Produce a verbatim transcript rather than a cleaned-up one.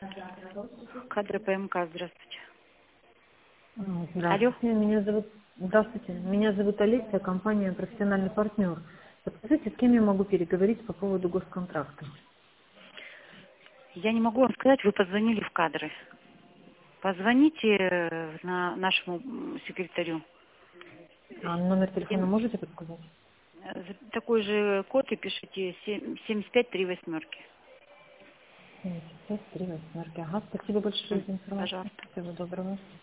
Кадры ПМК, здравствуйте. Алло. Здравствуйте, меня зовут... Здравствуйте, меня зовут Олеся, компания «Профессиональный партнер». Подскажите, с кем я могу переговорить по поводу госконтракта? Я не могу вам сказать, вы позвонили в кадры. Позвоните э, на нашему м, секретарю. А номер телефона Семь- можете подсказать? э, за такой же код и пишите семь- семьдесят пять три восьмерки. семьдесят пять три восьмерки. Ага, спасибо большое М, за информацию. Пожалуйста. Всего доброго.